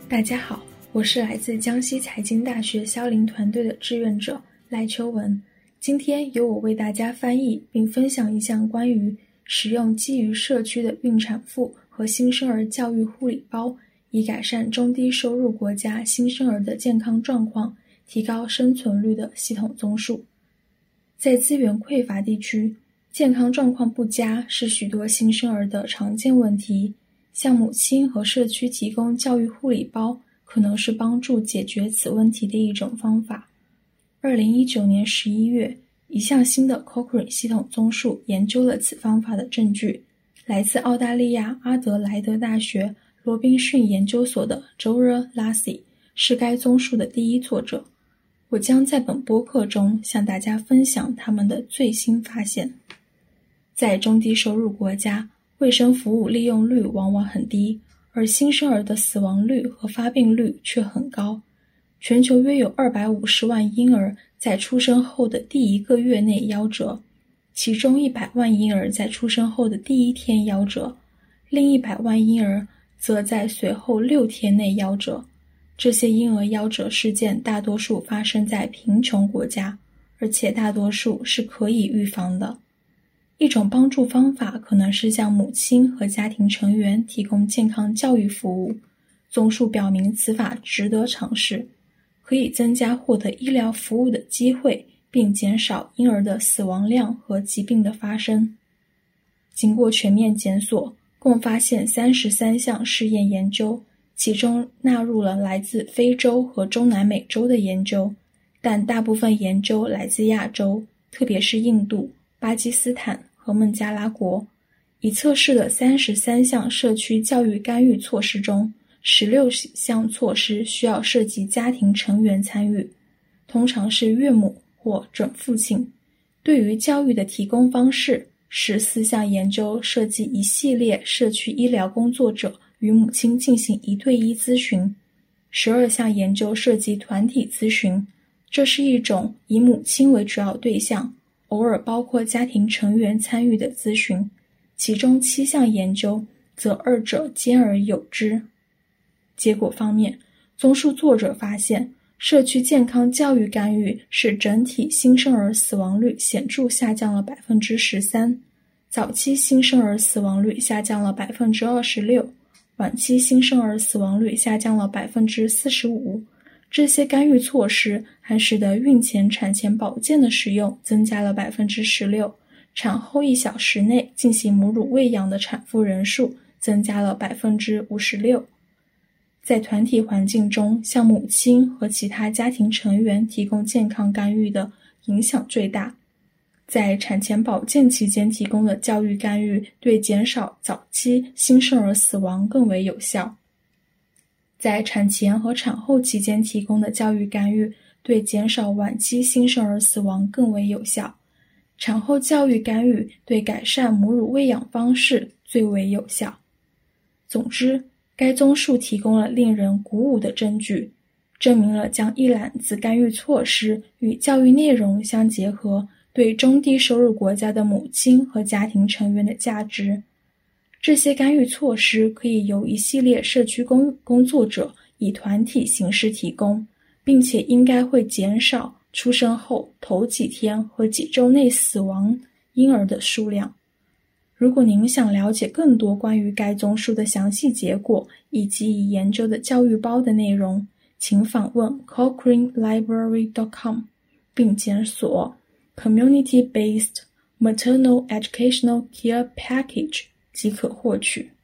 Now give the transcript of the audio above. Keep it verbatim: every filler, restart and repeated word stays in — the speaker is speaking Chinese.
大家好，我是来自江西财经大学肖林团队的志愿者赖秋文。今天由我为大家翻译并分享一项关于使用基于社区的孕产妇和新生儿教育护理包，以改善中低收入国家新生儿的健康状况，提高生存率的系统综述。在资源匮乏地区，健康状况不佳是许多新生儿的常见问题。向母亲和社区提供教育护理包，可能是帮助解决此问题的一种方法。二零一九年十一月，一项新的 Cochrane 系统综述研究了此方法的证据。来自澳大利亚阿德莱德大学罗宾逊研究所的 Jora Lassie 是该综述的第一作者。我将在本播客中向大家分享他们的最新发现。在中低收入国家，卫生服务利用率往往很低，而新生儿的死亡率和发病率却很高。全球约有二百五十万婴儿在出生后的第一个月内夭折，其中一百万婴儿在出生后的第一天夭折，另一百万婴儿则在随后六天内夭折。这些婴儿夭折事件大多数发生在贫穷国家，而且大多数是可以预防的。一种帮助方法可能是向母亲和家庭成员提供健康教育服务。综述表明此法值得尝试，可以增加获得医疗服务的机会，并减少婴儿的死亡量和疾病的发生。经过全面检索，共发现三十三项试验研究，其中纳入了来自非洲和中南美洲的研究，但大部分研究来自亚洲，特别是印度、巴基斯坦和孟加拉国。已测试的三十三项社区教育干预措施中，十六项措施需要涉及家庭成员参与，通常是岳母或准父亲。对于教育的提供方式，十四项研究涉及一系列社区医疗工作者与母亲进行一对一咨询，十二项研究涉及团体咨询，这是一种以母亲为主要对象，偶尔包括家庭成员参与的咨询，其中七项研究则二者兼而有之。结果方面，综述作者发现，社区健康教育干预使整体新生儿死亡率显著下降了 百分之十三， 早期新生儿死亡率下降了 百分之二十六， 晚期新生儿死亡率下降了 百分之四十五。这些干预措施还使得孕前产前保健的使用增加了 百分之十六， 产后一小时内进行母乳喂养的产妇人数增加了 百分之五十六。在团体环境中，向母亲和其他家庭成员提供健康干预的影响最大。在产前保健期间提供的教育干预对减少早期新生儿死亡更为有效。在产前和产后期间提供的教育干预对减少晚期新生儿死亡更为有效。产后教育干预对改善母乳喂养方式最为有效。总之，该综述提供了令人鼓舞的证据，证明了将一揽子干预措施与教育内容相结合对中低收入国家的母亲和家庭成员的价值。这些干预措施可以由一系列社区工工作者以团体形式提供，并且应该会减少出生后头几天和几周内死亡婴儿的数量。如果您想了解更多关于该综述的详细结果以及已研究的教育包的内容，请访问 cochrane library dot com 并检索 Community-Based Maternal Educational Care Package 即可获取。